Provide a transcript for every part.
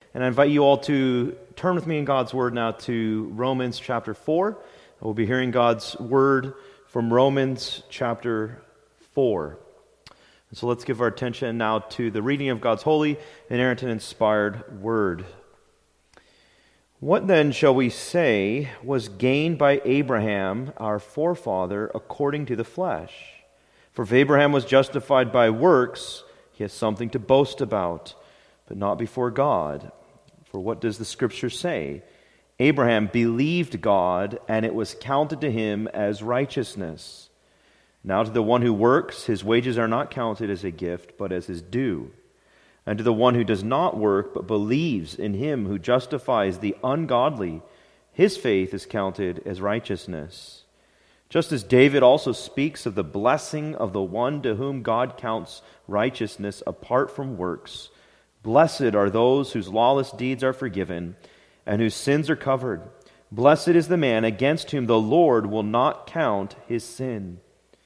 And I invite you all to turn with me in God's Word now to Romans chapter 4. We'll be hearing God's Word from Romans chapter 4. And so let's give our attention now to the reading of God's holy, inerrant, and inspired Word. What then shall we say was gained by Abraham, our forefather, according to the flesh? For if Abraham was justified by works, he has something to boast about, but not before God. For what does the Scripture say? Abraham believed God, and it was counted to him as righteousness. Now to the one who works, his wages are not counted as a gift, but as his due. And to the one who does not work, but believes in him who justifies the ungodly, his faith is counted as righteousness. Just as David also speaks of the blessing of the one to whom God counts righteousness apart from works, blessed are those whose lawless deeds are forgiven and whose sins are covered. Blessed is the man against whom the Lord will not count his sin.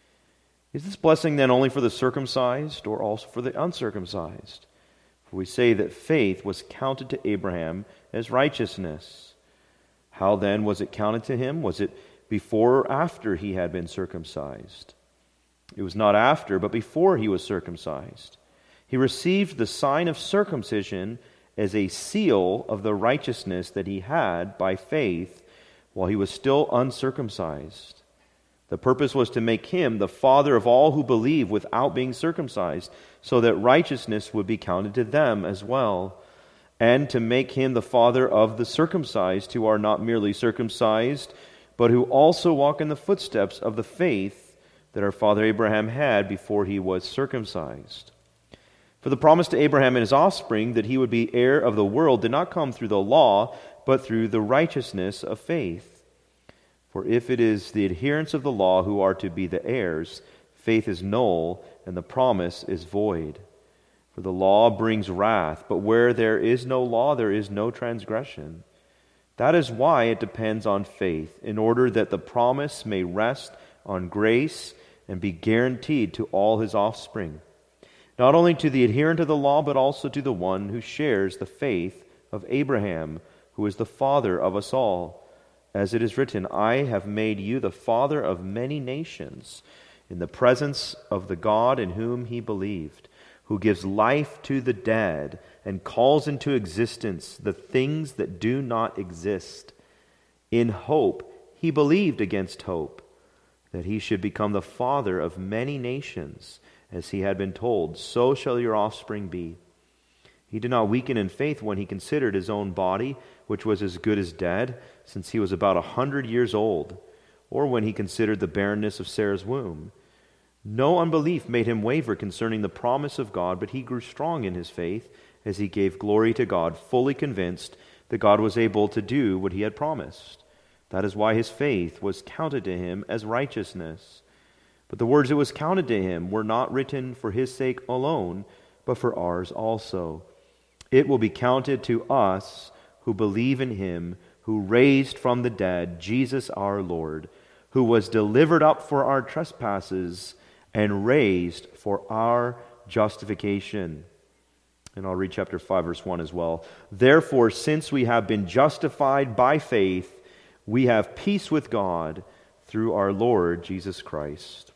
Is this blessing then only for the circumcised or also for the uncircumcised? For we say that faith was counted to Abraham as righteousness. How then was it counted to him? Was it before or after he had been circumcised? It was not after, but before he was circumcised. He received the sign of circumcision as a seal of the righteousness that he had by faith while he was still uncircumcised. The purpose was to make him the father of all who believe without being circumcised, so that righteousness would be counted to them as well, and to make him the father of the circumcised who are not merely circumcised, but who also walk in the footsteps of the faith that our father Abraham had before he was circumcised. For the promise to Abraham and his offspring that he would be heir of the world did not come through the law, but through the righteousness of faith. For if it is the adherents of the law who are to be the heirs, faith is null and the promise is void. For the law brings wrath, but where there is no law, there is no transgression. That is why it depends on faith, in order that the promise may rest on grace and be guaranteed to all his offspring, not only to the adherent of the law, but also to the one who shares the faith of Abraham, who is the father of us all. As it is written, I have made you the father of many nations, in the presence of the God in whom he believed, who gives life to the dead and calls into existence the things that do not exist. In hope he believed against hope, that he should become the father of many nations, as he had been told, so shall your offspring be. He did not weaken in faith when he considered his own body, which was as good as dead, since he was about 100 years old, or when he considered the barrenness of Sarah's womb. No unbelief made him waver concerning the promise of God, but he grew strong in his faith as he gave glory to God, fully convinced that God was able to do what he had promised. That is why his faith was counted to him as righteousness. But the words that was counted to him were not written for his sake alone, but for ours also. It will be counted to us who believe in him who raised from the dead Jesus our Lord, who was delivered up for our trespasses and raised for our justification. And I'll read chapter 5, verse 1 as well. Therefore, since we have been justified by faith, we have peace with God through our Lord Jesus Christ.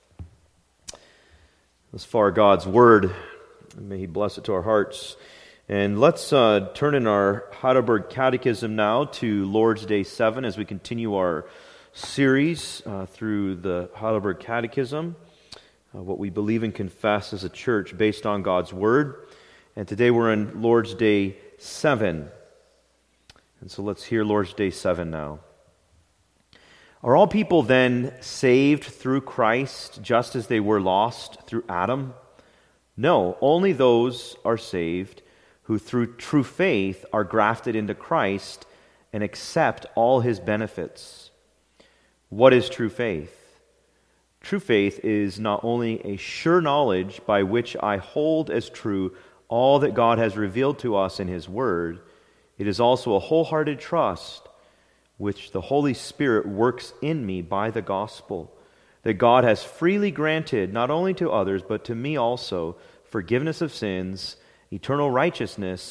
Thus far, God's Word. May He bless it to our hearts. And let's turn in our Heidelberg Catechism now to Lord's Day 7 as we continue our series through the Heidelberg Catechism, what we believe and confess as a church based on God's Word. And today we're in Lord's Day 7. And so let's hear Lord's Day 7 now. Are all people then saved through Christ just as they were lost through Adam? No, only those are saved who through true faith are grafted into Christ and accept all his benefits. What is true faith? True faith is not only a sure knowledge by which I hold as true all that God has revealed to us in his word, it is also a wholehearted trust which the Holy Spirit works in me by the gospel, that God has freely granted not only to others but to me also forgiveness of sins, eternal righteousness,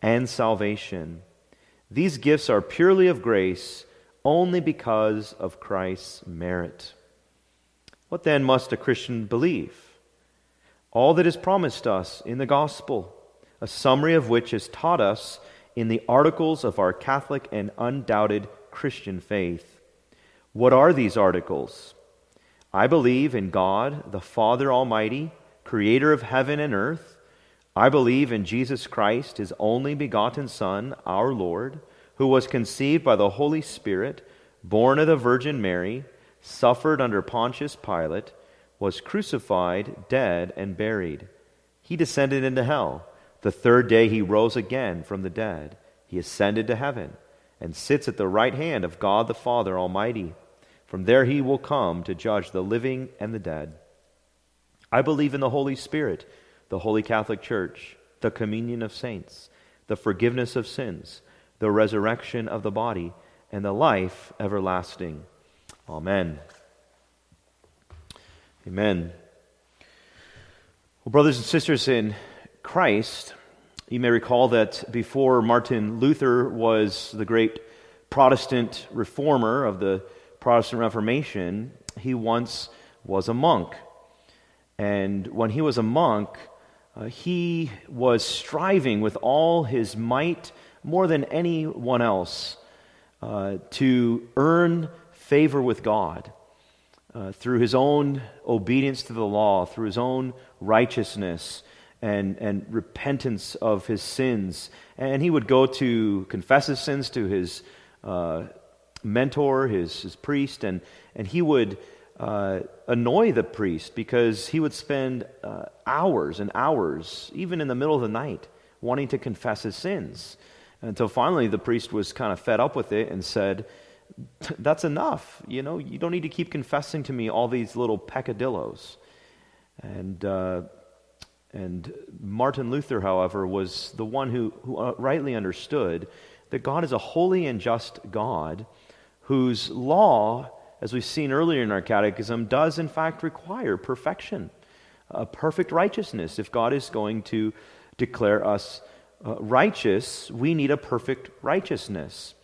and salvation. These gifts are purely of grace, only because of Christ's merit. What then must a Christian believe? All that is promised us in the gospel, a summary of which is taught us in the articles of our Catholic and undoubted Christian faith. What are these articles? I believe in God, the Father Almighty, creator of heaven and earth. I believe in Jesus Christ, his only begotten Son, our Lord, who was conceived by the Holy Spirit, born of the Virgin Mary, suffered under Pontius Pilate, was crucified, dead, and buried. He descended into hell. The third day he rose again from the dead. He ascended to heaven and sits at the right hand of God the Father Almighty. From there he will come to judge the living and the dead. I believe in the Holy Spirit, the Holy Catholic Church, the communion of saints, the forgiveness of sins, the resurrection of the body, and the life everlasting. Amen. Amen. Well, brothers and sisters in Christ, you may recall that before Martin Luther was the great Protestant reformer of the Protestant Reformation, he once was a monk. And when he was a monk, he was striving with all his might, more than anyone else, to earn favor with God through his own obedience to the law, through his own righteousness and repentance of his sins. And he would go to confess his sins to his mentor, his priest, and he would annoy the priest because he would spend hours and hours, even in the middle of the night, wanting to confess his sins. Until finally the priest was kind of fed up with it and said, "That's enough. You don't need to keep confessing to me all these little peccadillos." And Martin Luther, however, was the one who rightly understood that God is a holy and just God whose law, as we've seen earlier in our catechism, does in fact require perfection, a perfect righteousness. If God is going to declare us righteous, we need a perfect righteousness.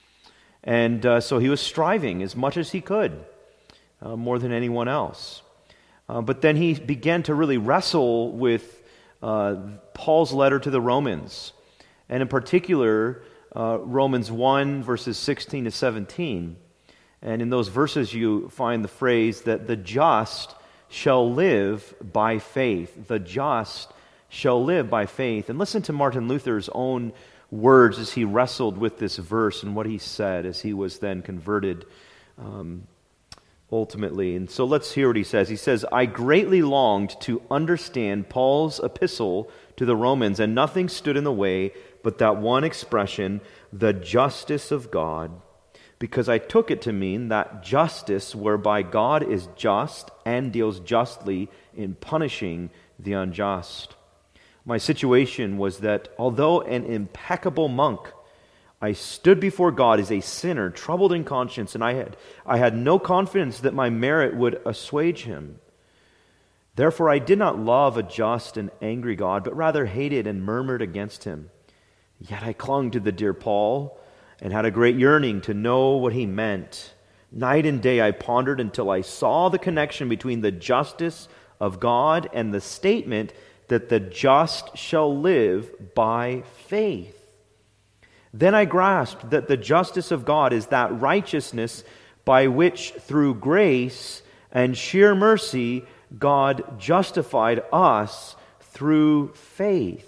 And so he was striving as much as he could, more than anyone else. But then he began to really wrestle with Paul's letter to the Romans, and in particular, Romans 1, verses 16 to 17. And in those verses you find the phrase that the just shall live by faith. The just shall live by faith. And listen to Martin Luther's own words as he wrestled with this verse and what he said as he was then converted ultimately. And so let's hear what he says. He says, "I greatly longed to understand Paul's epistle to the Romans, and nothing stood in the way but that one expression, the justice of God, because I took it to mean that justice whereby God is just and deals justly in punishing the unjust. My situation was that although an impeccable monk, I stood before God as a sinner, troubled in conscience, and I had no confidence that my merit would assuage him. Therefore I did not love a just and angry God, but rather hated and murmured against him. Yet I clung to the dear Paul and had a great yearning to know what he meant. Night and day I pondered until I saw the connection between the justice of God and the statement that the just shall live by faith. Then I grasped that the justice of God is that righteousness by which through grace and sheer mercy God justified us through faith.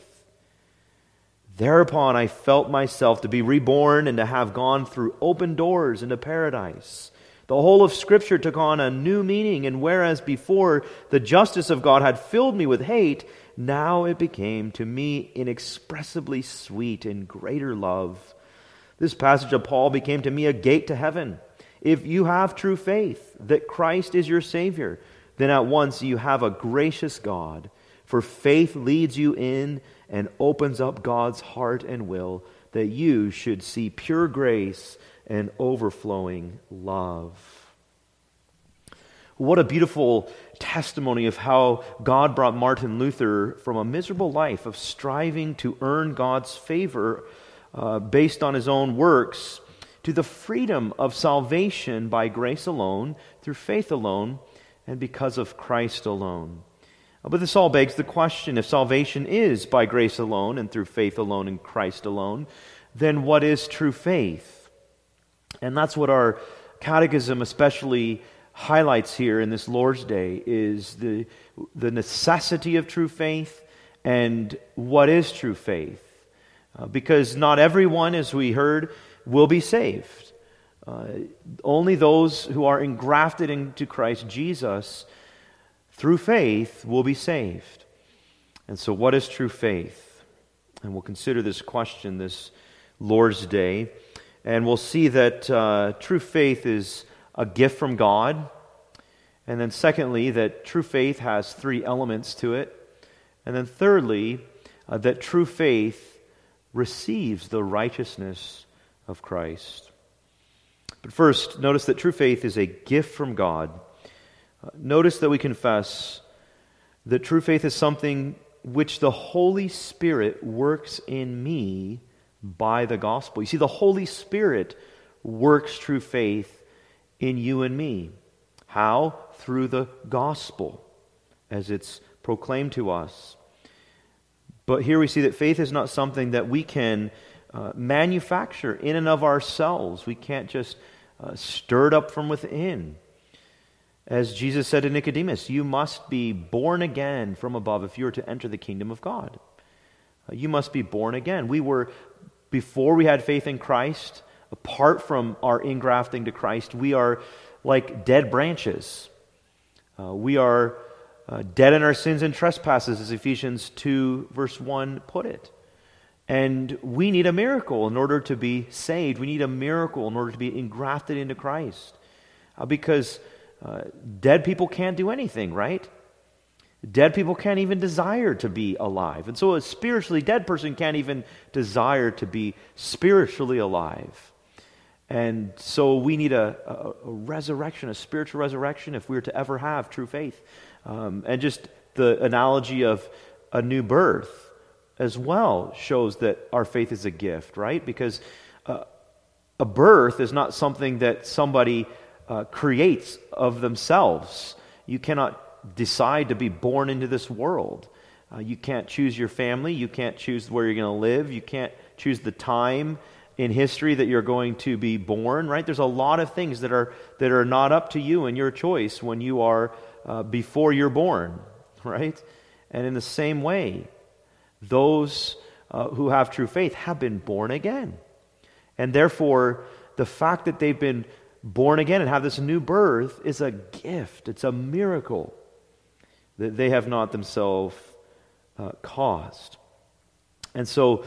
Thereupon I felt myself to be reborn and to have gone through open doors into paradise. The whole of Scripture took on a new meaning, and whereas before the justice of God had filled me with hate, now it became to me inexpressibly sweet and greater love. This passage of Paul became to me a gate to heaven. If you have true faith that Christ is your Savior, then at once you have a gracious God, for faith leads you in and opens up God's heart and will that you should see pure grace and overflowing love. What a beautiful testimony of how God brought Martin Luther from a miserable life of striving to earn God's favor based on his own works to the freedom of salvation by grace alone, through faith alone, and because of Christ alone. But this all begs the question, if salvation is by grace alone and through faith alone in Christ alone, then what is true faith? And that's what our catechism especially highlights here in this Lord's Day, is the necessity of true faith and what is true faith. Because not everyone, as we heard, will be saved. Only those who are engrafted into Christ Jesus through faith will be saved. And so what is true faith? And we'll consider this question this Lord's Day. And we'll see that true faith is a gift from God. And then secondly, that true faith has three elements to it. And then thirdly, that true faith receives the righteousness of Christ. But first, notice that true faith is a gift from God. Notice that we confess that true faith is something which the Holy Spirit works in me by the gospel. You see, the Holy Spirit works true faith in you and me. How? Through the gospel, as it's proclaimed to us. But here we see that faith is not something that we can manufacture in and of ourselves. We can't just stir it up from within. As Jesus said to Nicodemus, you must be born again from above if you are to enter the kingdom of God. You must be born again. Before we had faith in Christ, apart from our ingrafting to Christ, we are like dead branches. We are dead in our sins and trespasses, as Ephesians 2 verse 1 put it. And we need a miracle in order to be saved. We need a miracle in order to be engrafted into Christ. Because dead people can't do anything, right? Dead people can't even desire to be alive. And so a spiritually dead person can't even desire to be spiritually alive. And so we need a resurrection, a spiritual resurrection, if we are to ever have true faith. And just the analogy of a new birth as well shows that our faith is a gift, right? Because a birth is not something that somebody creates of themselves. You cannot decide to be born into this world. You can't choose your family. You can't choose where you're going to live. You can't choose the time in history that you're going to be born, right? There's a lot of things that are not up to you and your choice when you are before you're born, right? And in the same way, those who have true faith have been born again. And therefore, the fact that they've been born again and have this new birth is a gift. It's a miracle that they have not themselves caused. And so,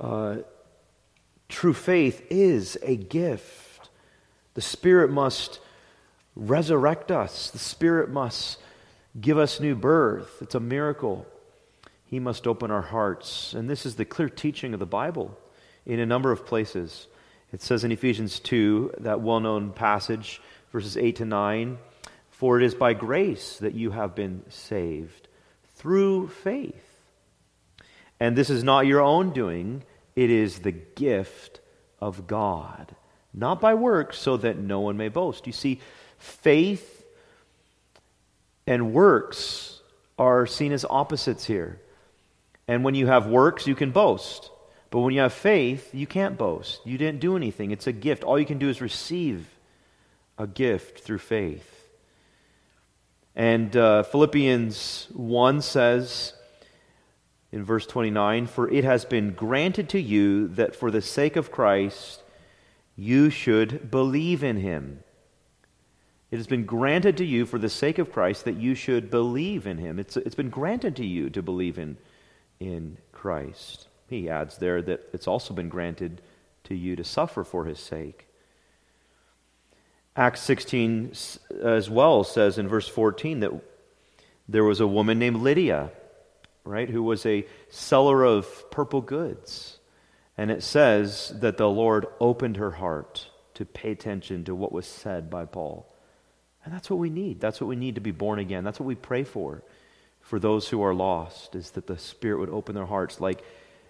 true faith is a gift. The Spirit must resurrect us. The Spirit must give us new birth. It's a miracle. He must open our hearts. And this is the clear teaching of the Bible in a number of places. It says in Ephesians 2, that well-known passage, verses 8 to 9, "For it is by grace that you have been saved, through faith. And this is not your own doing, it is the gift of God, not by works, so that no one may boast." You see, faith and works are seen as opposites here. And when you have works, you can boast. But when you have faith, you can't boast. You didn't do anything. It's a gift. All you can do is receive a gift through faith. And Philippians 1 says in verse 29, "For it has been granted to you that for the sake of Christ you should believe in Him." It has been granted to you for the sake of Christ that you should believe in Him. It's been granted to you to believe in Christ. He adds there that it's also been granted to you to suffer for His sake. Acts 16 as well says in verse 14 that there was a woman named Lydia, right, who was a seller of purple goods. And it says that the Lord opened her heart to pay attention to what was said by Paul. And that's what we need. That's what we need to be born again. That's what we pray for those who are lost, is that the Spirit would open their hearts like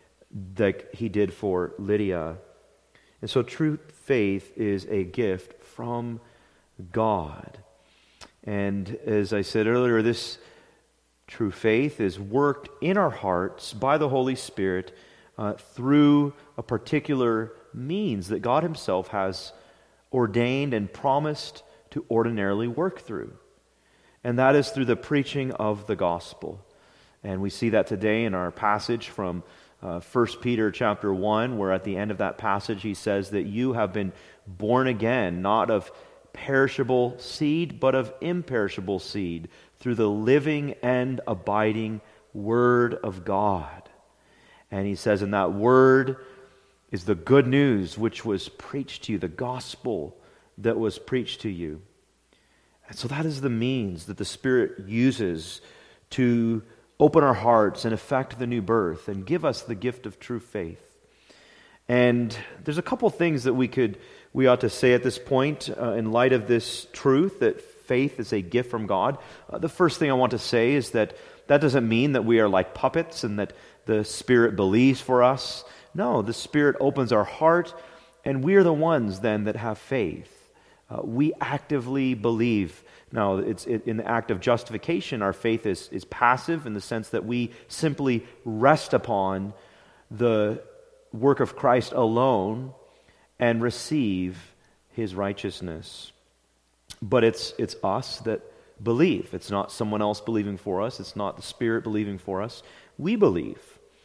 he did for Lydia. And so true faith is a gift from God. And as I said earlier, this true faith is worked in our hearts by the Holy Spirit through a particular means that God Himself has ordained and promised to ordinarily work through. And that is through the preaching of the gospel. And we see that today in our passage from 1 Peter chapter 1, where at the end of that passage he says that you have been born again, not of perishable seed, but of imperishable seed, through the living and abiding Word of God. And he says, and that Word is the good news which was preached to you, the gospel that was preached to you. And so that is the means that the Spirit uses to open our hearts and effect the new birth and give us the gift of true faith. And there's a couple things that we ought to say at this point in light of this truth that faith is a gift from God. The first thing I want to say is that doesn't mean that we are like puppets and that the Spirit believes for us. No, the Spirit opens our heart, and we are the ones then that have faith. We actively believe. Now, in the act of justification, our faith is passive in the sense that we simply rest upon the work of Christ alone and receive His righteousness. But it's us that believe. It's not someone else believing for us. It's not the Spirit believing for us. We believe.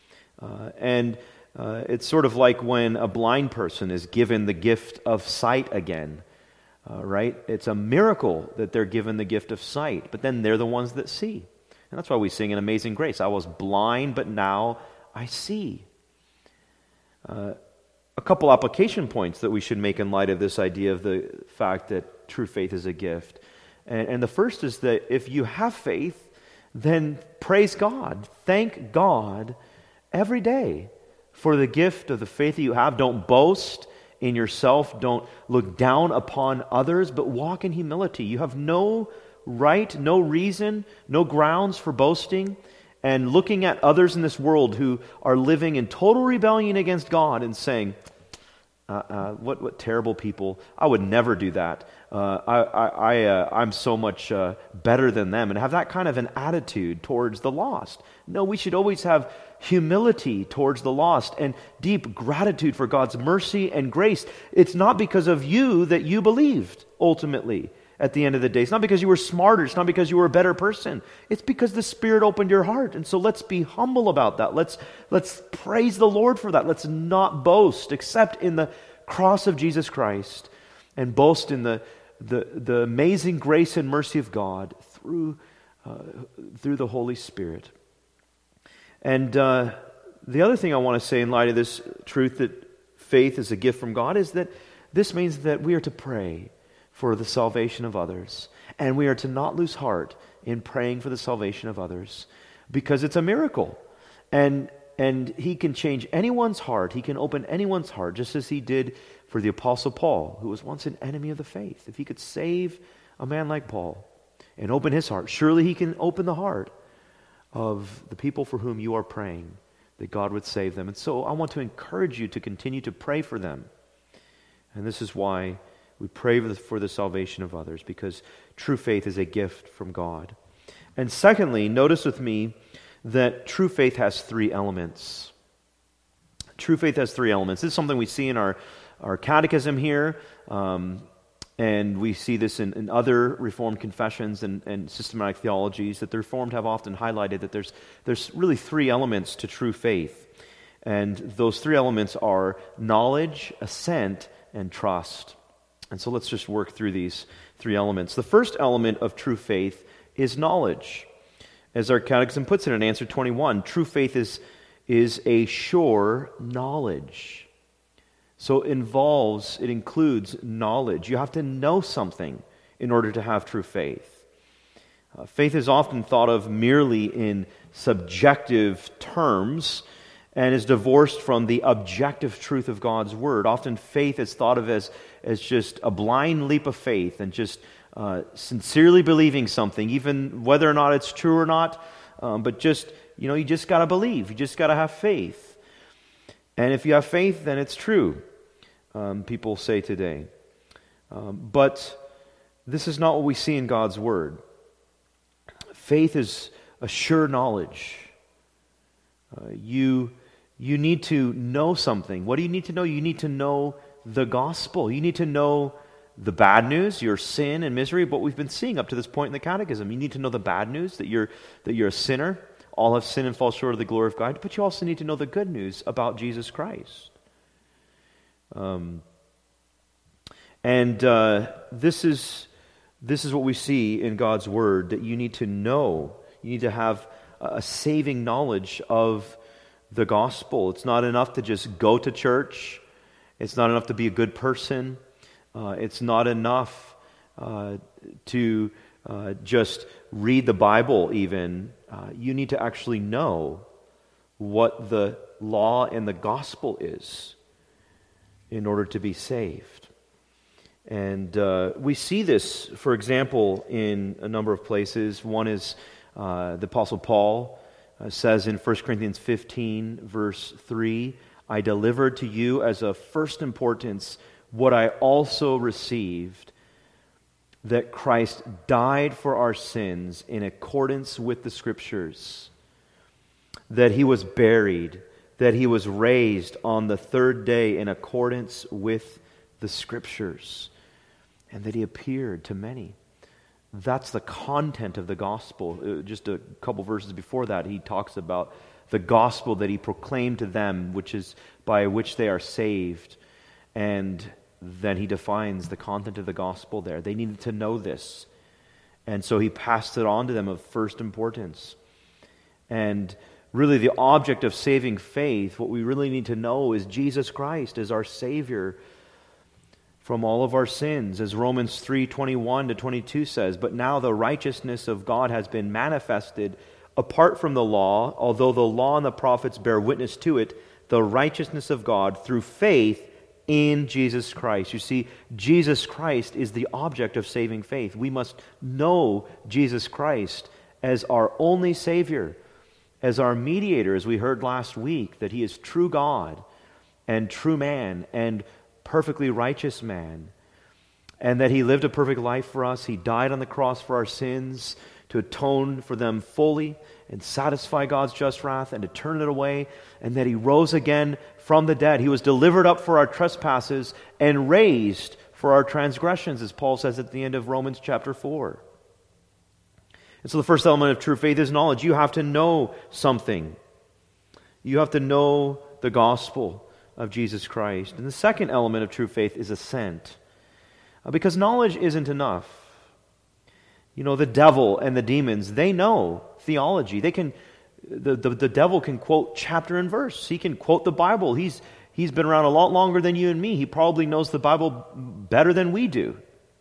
And it's sort of like when a blind person is given the gift of sight again. Right? It's a miracle that they're given the gift of sight, but then they're the ones that see. And that's why we sing in Amazing Grace, I was blind, but now I see. A couple application points that we should make in light of this idea of the fact that true faith is a gift. And the first is that if you have faith, then praise God. Thank God every day for the gift of the faith that you have. Don't boast in yourself. Don't look down upon others, but walk in humility. You have no right, no reason, no grounds for boasting and looking at others in this world who are living in total rebellion against God and saying, what terrible people. I would never do that. I'm so much better than them, and have that kind of an attitude towards the lost. No, we should always have humility towards the lost and deep gratitude for God's mercy and grace. It's not because of you that you believed, ultimately, at the end of the day. It's not because you were smarter. It's not because you were a better person. It's because the Spirit opened your heart. And so let's be humble about that. Let's praise the Lord for that. Let's not boast except in the cross of Jesus Christ, and boast in the amazing grace and mercy of God through the Holy Spirit. And the other thing I want to say in light of this truth that faith is a gift from God is that this means that we are to pray for the salvation of others. And we are to not lose heart in praying for the salvation of others, because it's a miracle. And He can change anyone's heart. He can open anyone's heart, just as He did for the Apostle Paul, who was once an enemy of the faith. If He could save a man like Paul and open his heart, surely He can open the heart of the people for whom you are praying, that God would save them. And so I want to encourage you to continue to pray for them. And this is why we pray for the salvation of others, because true faith is a gift from God. And secondly, notice with me that true faith has three elements. True faith has three elements. This is something we see in our catechism here, and we see this in other Reformed confessions and systematic theologies, that the Reformed have often highlighted that there's really three elements to true faith. And those three elements are knowledge, assent, and trust. And so let's just work through these three elements. The first element of true faith is knowledge. As our catechism puts it in answer 21, true faith is a sure knowledge. So it includes knowledge. You have to know something in order to have true faith. Faith is often thought of merely in subjective terms and is divorced from the objective truth of God's Word. Often faith is thought of as just a blind leap of faith and just sincerely believing something, even whether or not it's true or not, but just, you just got to believe. You just got to have faith. And if you have faith, then it's true, people say today. But this is not what we see in God's Word. Faith is a sure knowledge. You need to know something. What do you need to know? You need to know the gospel. You need to know the bad news, your sin and misery, what we've been seeing up to this point in the Catechism. You need to know the bad news, that you're a sinner. All have sinned and fall short of the glory of God. But you also need to know the good news about Jesus Christ. This is what we see in God's Word, that you need to know. You need to have a saving knowledge of the gospel. It's not enough to just go to church. It's not enough to be a good person. It's not enough to just read the Bible even. You need to actually know what the law and the gospel is in order to be saved. And we see this, for example, in a number of places. One is the Apostle Paul says in 1 Corinthians 15, verse 3, I delivered to you as of first importance what I also received, that Christ died for our sins in accordance with the Scriptures, that He was buried, that He was raised on the third day in accordance with the Scriptures, and that He appeared to many. That's the content of the gospel. Just a couple verses before that, he talks about the gospel that He proclaimed to them, which is by which they are saved. And then He defines the content of the gospel there. They needed to know this. And so He passed it on to them of first importance. And really the object of saving faith, what we really need to know is Jesus Christ as our Savior from all of our sins, as Romans 3:21-22 says, but now the righteousness of God has been manifested apart from the law, although the law and the prophets bear witness to it, the righteousness of God through faith in Jesus Christ. You see, Jesus Christ is the object of saving faith. We must know Jesus Christ as our only Savior, as our mediator, as we heard last week, that He is true God and true man and perfectly righteous man, and that He lived a perfect life for us. He died on the cross for our sins to atone for them fully and satisfy God's just wrath and to turn it away, and that He rose again from the dead. He was delivered up for our trespasses and raised for our transgressions, as Paul says at the end of Romans chapter 4. And so the first element of true faith is knowledge. You have to know something. You have to know the gospel of Jesus Christ. And the second element of true faith is assent. Because knowledge isn't enough. The devil and the demons, they know theology. They can, the devil can quote chapter and verse. He can quote the Bible. He's been around a lot longer than you and me. He probably knows the Bible better than we do.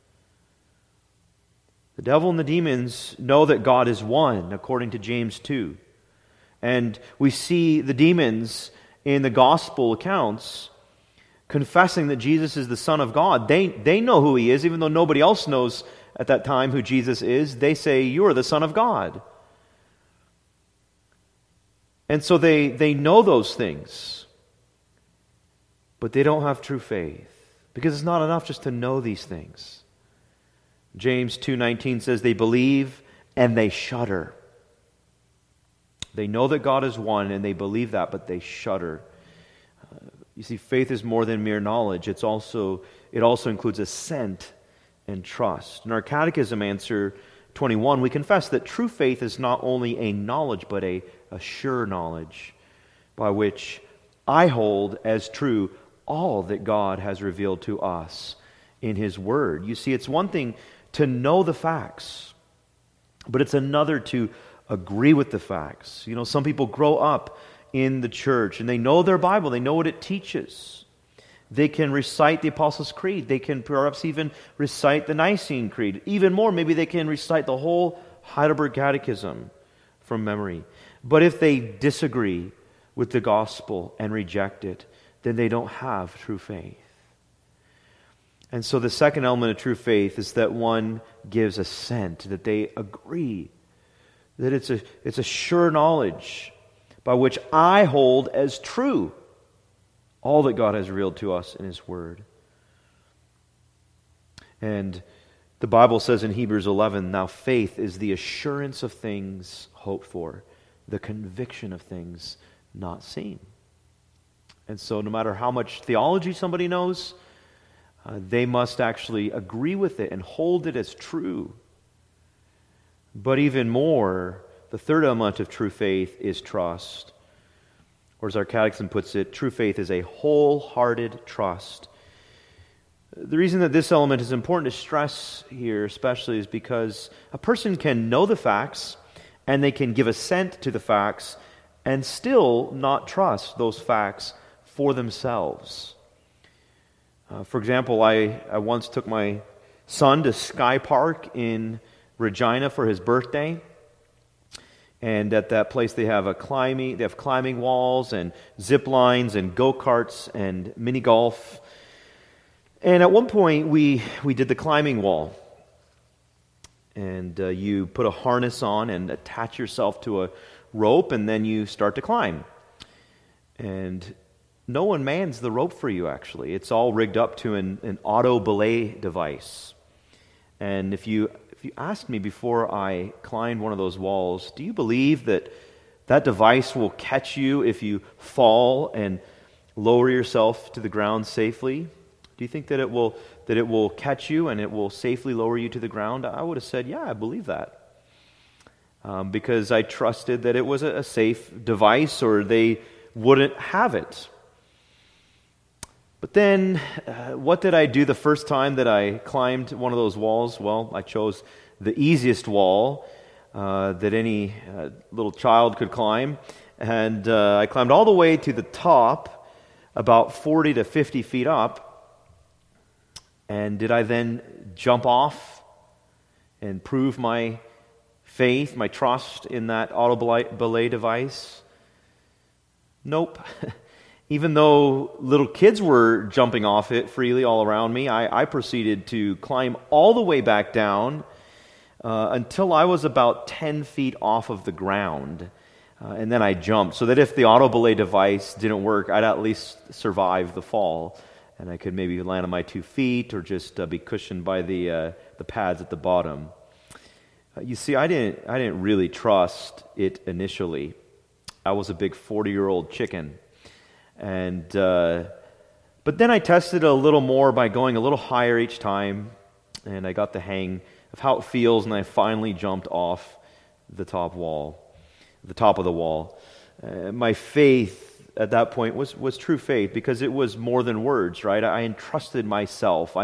The devil and the demons know that God is one, according to James 2. And we see the demons in the gospel accounts confessing that Jesus is the Son of God. They know who He is, even though nobody else knows at that time who Jesus is. They say, you are the Son of God. And so they know those things, but they don't have true faith, because it's not enough just to know these things. James 2:19 says they believe and they shudder. They know that God is one and they believe that, but they shudder. You see, faith is more than mere knowledge. It also includes assent and trust. In our Catechism answer 21, we confess that true faith is not only a knowledge, but a sure knowledge, by which I hold as true all that God has revealed to us in His Word. You see, it's one thing to know the facts, but it's another to agree with the facts. Some people grow up in the church and they know their Bible, they know what it teaches. They can recite the Apostles' Creed, they can perhaps even recite the Nicene Creed. Even more, maybe they can recite the whole Heidelberg Catechism from memory. But if they disagree with the gospel and reject it, then they don't have true faith. And so the second element of true faith is that one gives assent, that they agree, that it's a sure knowledge by which I hold as true all that God has revealed to us in His Word. And the Bible says in Hebrews 11, now faith is the assurance of things hoped for, the conviction of things not seen. And so no matter how much theology somebody knows, they must actually agree with it and hold it as true. But even more, the third element of true faith is trust. Or as our catechism puts it, true faith is a wholehearted trust. The reason that this element is important to stress here especially is because a person can know the facts and they can give assent to the facts and still not trust those facts for themselves. For example, I once took my son to Sky Park in Regina for his birthday. And at that place they have climbing walls and zip lines and go-karts and mini golf. And at one point we did the climbing wall. And you put a harness on and attach yourself to a rope, and then you start to climb. And no one mans the rope for you, actually. It's all rigged up to an auto belay device. And if you asked me before I climbed one of those walls, do you believe that device will catch you if you fall and lower yourself to the ground safely? Do you think that it will catch you and it will safely lower you to the ground? I would have said, yeah, I believe that. Because I trusted that it was a safe device, or they wouldn't have it. But then, what did I do the first time that I climbed one of those walls? Well, I chose the easiest wall that any little child could climb. And I climbed all the way to the top, about 40 to 50 feet up. And did I then jump off and prove my faith, my trust in that auto belay device? Nope. Even though little kids were jumping off it freely all around me, I proceeded to climb all the way back down until I was about 10 feet off of the ground. And then I jumped, so that if the auto belay device didn't work, I'd at least survive the fall. And I could maybe land on my 2 feet or just be cushioned by the pads at the bottom. You see, I didn't really trust it initially. I was a big 40-year-old chicken. And but then I tested a little more by going a little higher each time, and I got the hang of how it feels, and I finally jumped off the top of the wall. My faith at that point was true faith, because it was more than words, right? I entrusted myself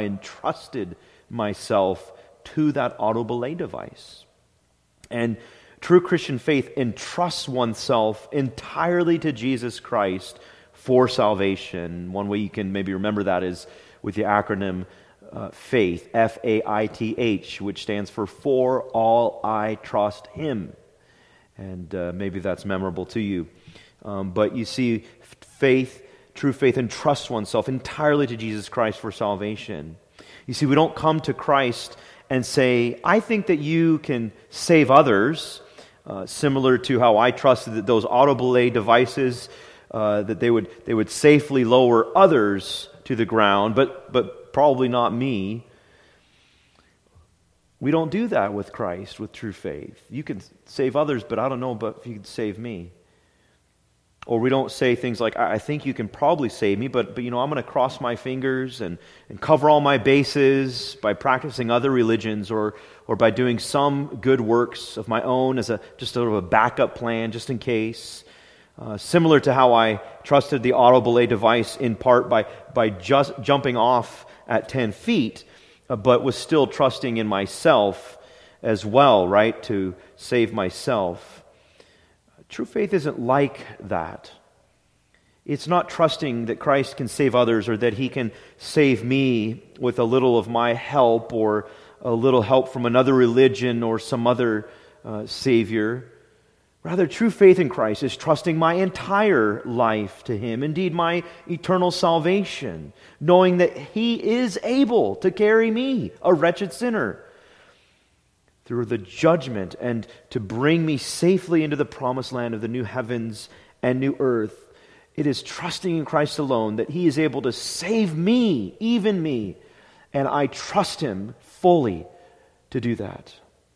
to that auto belay device. And true Christian faith entrusts oneself entirely to Jesus Christ for salvation. One way you can maybe remember that is with the acronym FAITH, F-A-I-T-H, which stands for all I trust Him. And maybe that's memorable to you. But you see, true faith entrusts oneself entirely to Jesus Christ for salvation. You see, we don't come to Christ and say, I think that you can save others, similar to how I trusted that those auto belay devices, that they would safely lower others to the ground, but probably not me. We don't do that with Christ, with true faith. You can save others, but I don't know if you can save me. Or we don't say things like, I think you can probably save me, but I'm going to cross my fingers and cover all my bases by practicing other religions or by doing some good works of my own as just sort of a backup plan, just in case. Similar to how I trusted the auto belay device in part by just jumping off at 10 feet, but was still trusting in myself as well, right, to save myself. True faith isn't like that. It's not trusting that Christ can save others or that He can save me with a little of my help or a little help from another religion or some other Savior. Rather, true faith in Christ is trusting my entire life to Him, indeed my eternal salvation, knowing that He is able to carry me, a wretched sinner, through the judgment and to bring me safely into the promised land of the new heavens and new earth. It is trusting in Christ alone that He is able to save me, even me, and I trust Him fully to do that.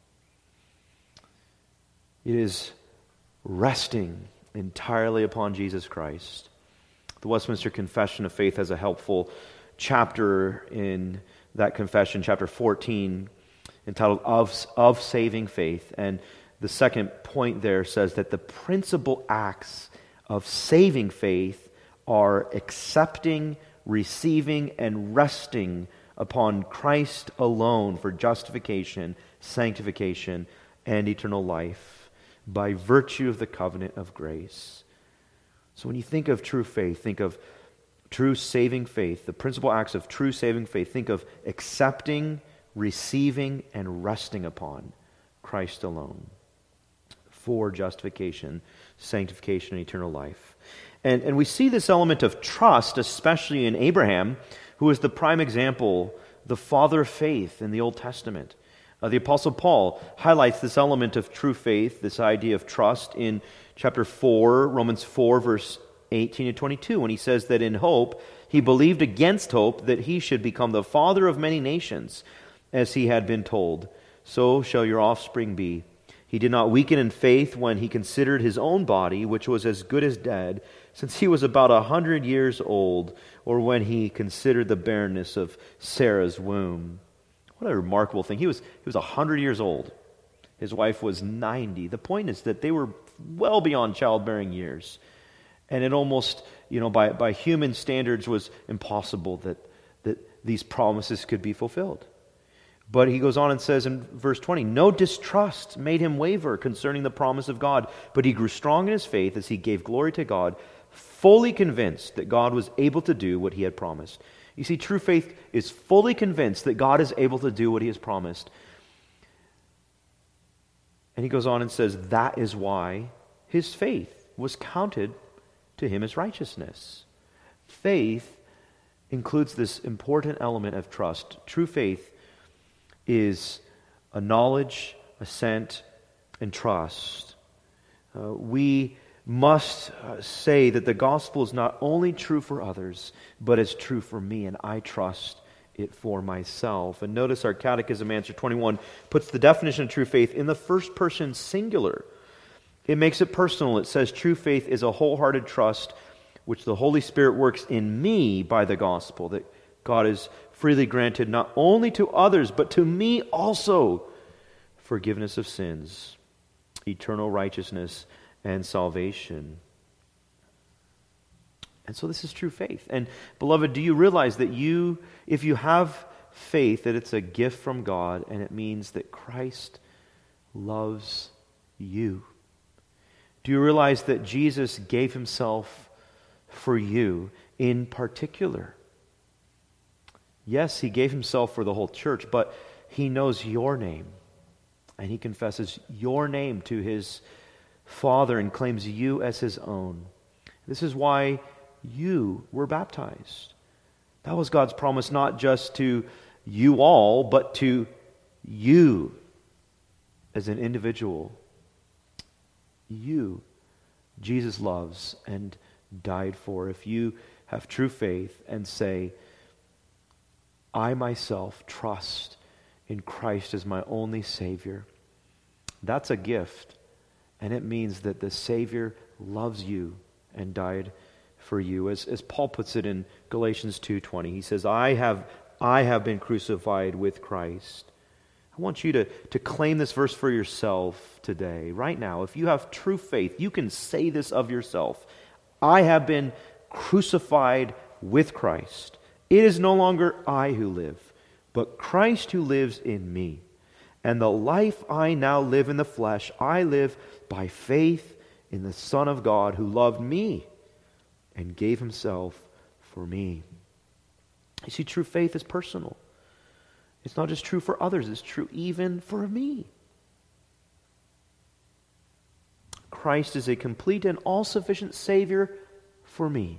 It is resting entirely upon Jesus Christ. The Westminster Confession of Faith has a helpful chapter in that confession, chapter 14, entitled Of Saving Faith. And the second point there says that the principal acts of saving faith are accepting, receiving, and resting upon Christ alone for justification, sanctification, and eternal life, by virtue of the covenant of grace. So when you think of true faith, think of true saving faith, the principal acts of true saving faith, think of accepting, receiving, and resting upon Christ alone for justification, sanctification, and eternal life. And we see this element of trust, especially in Abraham, who is the prime example, the father of faith in the Old Testament. The Apostle Paul highlights this element of true faith, this idea of trust, in chapter 4, Romans 4, verse 18 to 22, when he says that in hope, he believed against hope that he should become the father of many nations, as he had been told, so shall your offspring be. He did not weaken in faith when he considered his own body, which was as good as dead, since he was about 100 years old, or when he considered the barrenness of Sarah's womb. What a remarkable thing. He was 100 years old. His wife was 90. The point is that they were well beyond childbearing years. And it almost, by human standards was impossible that these promises could be fulfilled. But he goes on and says in verse 20, no distrust made him waver concerning the promise of God, but he grew strong in his faith as he gave glory to God, fully convinced that God was able to do what He had promised. You see, true faith is fully convinced that God is able to do what He has promised. And he goes on and says, that is why his faith was counted to him as righteousness. Faith includes this important element of trust. True faith is a knowledge, assent, and trust. We must say that the gospel is not only true for others, but it's true for me, and I trust it for myself. And notice our Catechism answer 21 puts the definition of true faith in the first person singular. It makes it personal. It says true faith is a wholehearted trust which the Holy Spirit works in me by the gospel, that God has freely granted not only to others, but to me also forgiveness of sins, eternal righteousness, and salvation. And so this is true faith. And beloved, do you realize that if you have faith, that it's a gift from God, and it means that Christ loves you? Do you realize that Jesus gave Himself for you in particular? Yes, He gave Himself for the whole church, but He knows your name, and He confesses your name to His Father and claims you as His own. This is why you were baptized. That was God's promise, not just to you all, but to you as an individual. You, Jesus loves and died for. If you have true faith and say, I myself trust in Christ as my only Savior, that's a gift. And it means that the Savior loves you and died for you. As Paul puts it in Galatians 2:20, he says, I have been crucified with Christ. I want you to claim this verse for yourself today, right now. If you have true faith, you can say this of yourself. I have been crucified with Christ. It is no longer I who live, but Christ who lives in me. And the life I now live in the flesh, I live by faith in the Son of God who loved me and gave Himself for me. You see, true faith is personal. It's not just true for others, it's true even for me. Christ is a complete and all-sufficient Savior for me,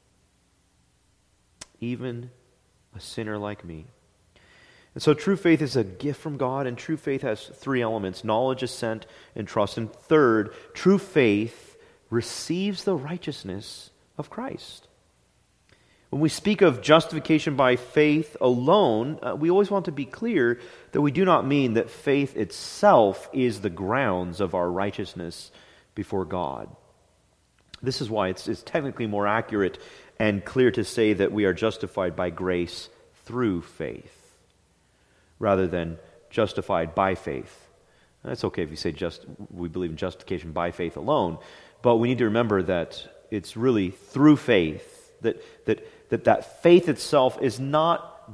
even a sinner like me. And so true faith is a gift from God, and true faith has three elements: knowledge, assent, and trust. And third, true faith receives the righteousness of Christ. When we speak of justification by faith alone, we always want to be clear that we do not mean that faith itself is the grounds of our righteousness before God. This is why it's technically more accurate and clear to say that we are justified by grace through faith, rather than justified by faith. That's okay if you say we believe in justification by faith alone, but we need to remember that it's really through faith, that faith itself is not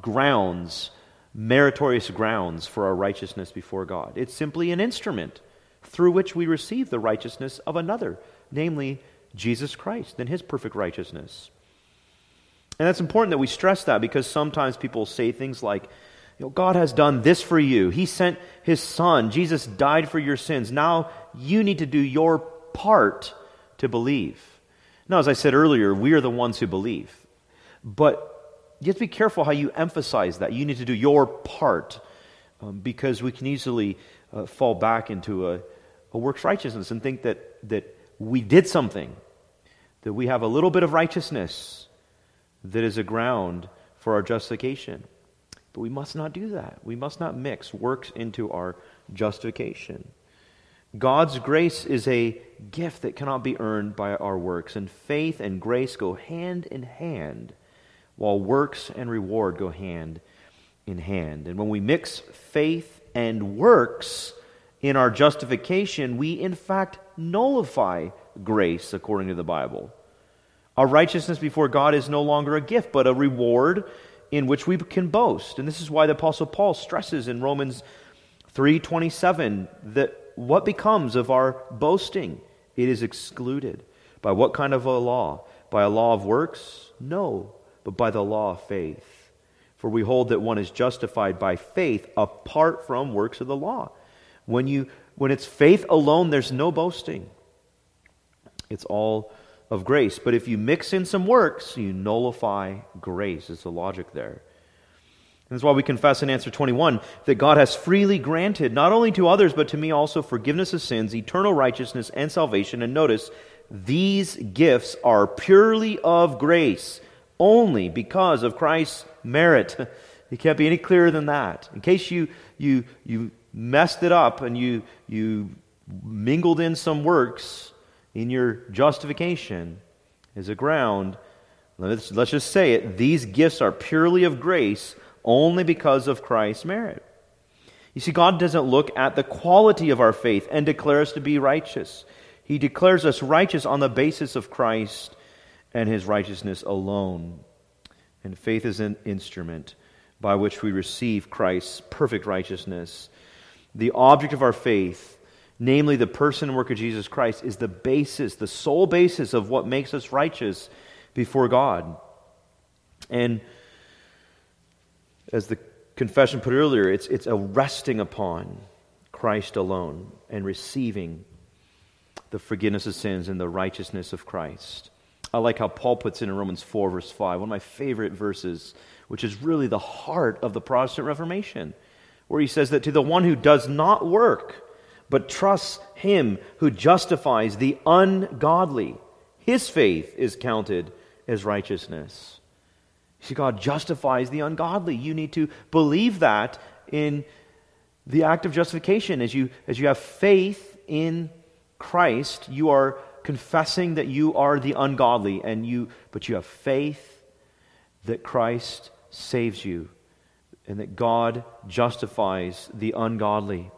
meritorious grounds for our righteousness before God. It's simply an instrument through which we receive the righteousness of another, namely Jesus Christ and His perfect righteousness. And that's important that we stress that, because sometimes people say things like, God has done this for you. He sent His Son. Jesus died for your sins. Now you need to do your part to believe. Now, as I said earlier, we are the ones who believe. But you have to be careful how you emphasize that. You need to do your part, because we can easily fall back into a works righteousness and think that we did something, that we have a little bit of righteousness that is a ground for our justification. But we must not do that. We must not mix works into our justification. God's grace is a gift that cannot be earned by our works, and faith and grace go hand in hand, while works and reward go hand in hand. And when we mix faith and works in our justification, we in fact nullify grace according to the Bible. Our righteousness before God is no longer a gift, but a reward in which we can boast. And this is why the Apostle Paul stresses in Romans 3:27 that what becomes of our boasting? It is excluded. By what kind of a law? By a law of works? No, but by the law of faith. For we hold that one is justified by faith apart from works of the law. When it's faith alone, there's no boasting. It's all of grace. But if you mix in some works, you nullify grace. It's the logic there. And that's why we confess in answer 21 that God has freely granted, not only to others, but to me also, forgiveness of sins, eternal righteousness, and salvation. And notice, these gifts are purely of grace, only because of Christ's merit. It can't be any clearer than that. In case you messed it up and you mingled in some works in your justification as a ground, let's just say it, these gifts are purely of grace, only because of Christ's merit. You see, God doesn't look at the quality of our faith and declare us to be righteous. He declares us righteous on the basis of Christ and His righteousness alone. And faith is an instrument by which we receive Christ's perfect righteousness. The object of our faith, namely the person and work of Jesus Christ, is the basis, the sole basis of what makes us righteous before God. And as the confession put earlier, it's a resting upon Christ alone and receiving the forgiveness of sins and the righteousness of Christ. I like how Paul puts it in Romans 4, verse 5, one of my favorite verses, which is really the heart of the Protestant Reformation, where he says that to the one who does not work, but trusts Him who justifies the ungodly, his faith is counted as righteousness. See, God justifies the ungodly. You need to believe that in the act of justification. As you have faith in Christ, you are confessing that you are the ungodly, but you have faith that Christ saves you and that God justifies the ungodly.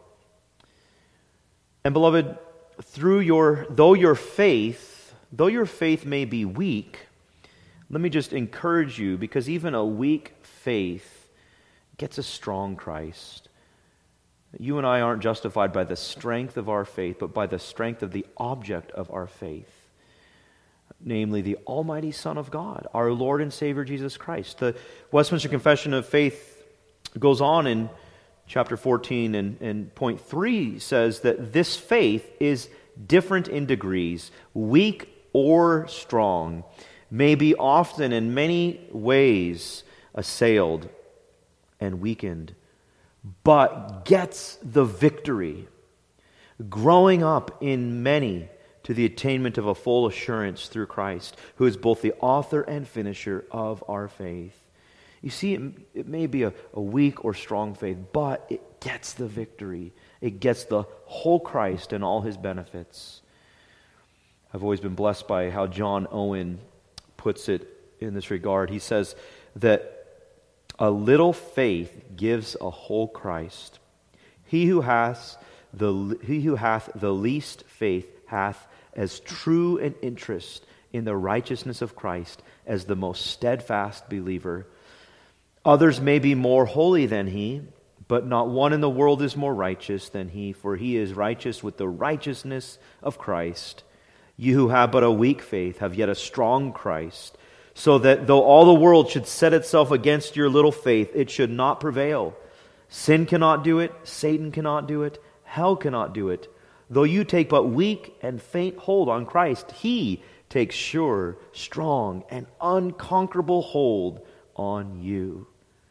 And beloved, though your faith may be weak, let me just encourage you, because even a weak faith gets a strong Christ. You and I aren't justified by the strength of our faith, but by the strength of the object of our faith, namely the Almighty Son of God, our Lord and Savior Jesus Christ. The Westminster Confession of Faith goes on in chapter 14 and point 3 says that this faith is different in degrees, weak or strong, may be often in many ways assailed and weakened, but gets the victory, growing up in many to the attainment of a full assurance through Christ, who is both the author and finisher of our faith. You see, it may be a weak or strong faith, but it gets the victory. It gets the whole Christ and all his benefits. I've always been blessed by how John Owen puts it in this regard. He says that a little faith gives a whole Christ. He who hath the least faith hath as true an interest in the righteousness of Christ as the most steadfast believer. Others may be more holy than he, but not one in the world is more righteous than he, for he is righteous with the righteousness of Christ. You who have but a weak faith have yet a strong Christ, so that though all the world should set itself against your little faith, it should not prevail. Sin cannot do it, Satan cannot do it, hell cannot do it. Though you take but weak and faint hold on Christ, he takes sure, strong, and unconquerable hold on you.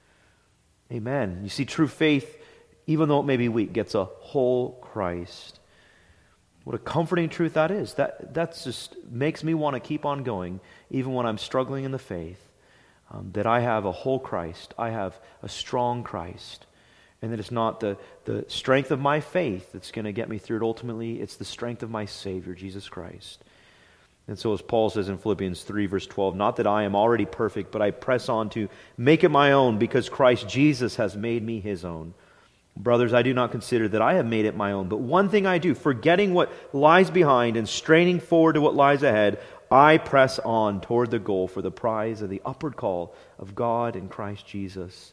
Amen. You see, true faith, even though it may be weak, gets a whole Christ. What a comforting truth that is. That just makes me want to keep on going, even when I'm struggling in the faith, that I have a whole Christ. I have a strong Christ. And that it's not the strength of my faith that's going to get me through it ultimately. It's the strength of my Savior, Jesus Christ. And so as Paul says in Philippians 3, verse 12, not that I am already perfect, but I press on to make it my own because Christ Jesus has made me his own. Brothers, I do not consider that I have made it my own, but one thing I do, forgetting what lies behind and straining forward to what lies ahead, I press on toward the goal for the prize of the upward call of God in Christ Jesus.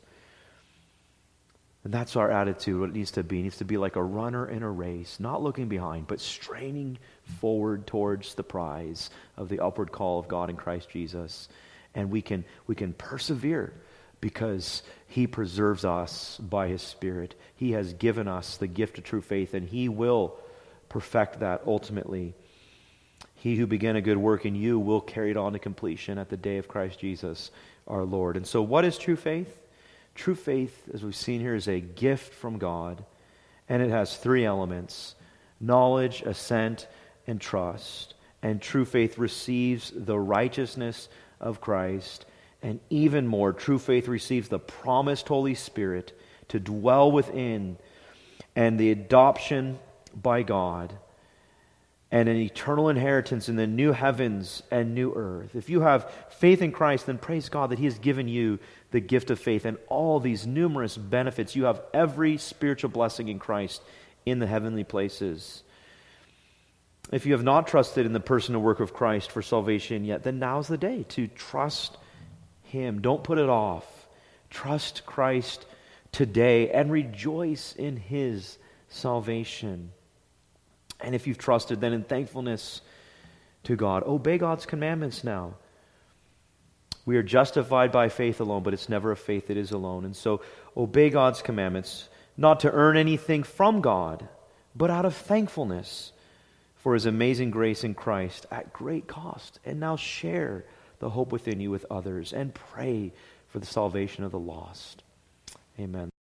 And that's our attitude, what it needs to be. It needs to be like a runner in a race, not looking behind, but straining forward towards the prize of the upward call of God in Christ Jesus. And we can persevere because he preserves us by his Spirit. He has given us the gift of true faith, and he will perfect that ultimately. He who began a good work in you will carry it on to completion at the day of Christ Jesus our Lord. And so what is true faith? True faith, as we've seen here, is a gift from God, and it has three elements: knowledge, assent, and trust. And true faith receives the righteousness of Christ, and even more, true faith receives the promised Holy Spirit to dwell within, and the adoption by God, and an eternal inheritance in the new heavens and new earth. If you have faith in Christ, then praise God that he has given you the gift of faith and all these numerous benefits. You have every spiritual blessing in Christ in the heavenly places. If you have not trusted in the person and work of Christ for salvation yet, then now's the day to trust him. Don't put it off. Trust Christ today and rejoice in his salvation. And if you've trusted, then in thankfulness to God, obey God's commandments now. We are justified by faith alone, but it's never a faith that is alone. And so obey God's commandments, not to earn anything from God, but out of thankfulness for his amazing grace in Christ at great cost. And now share the hope within you with others and pray for the salvation of the lost. Amen.